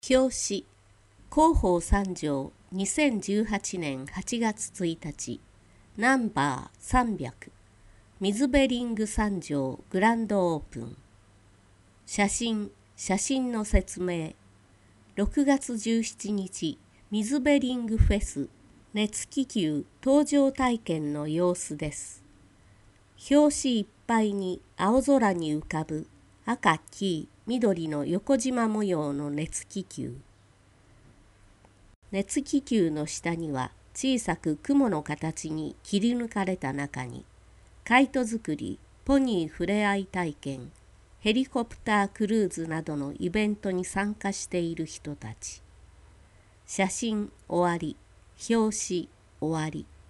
表紙広報3条2018年8月1日ナンバー300水辺リング3条グランドオープン写真の説明6月17日水辺リングフェス熱気球登場体験の様子です。表紙いっぱいに青空に浮かぶ赤、黄、緑の横縞模様の熱気球。熱気球の下には小さく雲の形に切り抜かれた中に、カイト作り、ポニー触れ合い体験、ヘリコプタークルーズなどのイベントに参加している人たち。写真終わり、表紙終わり。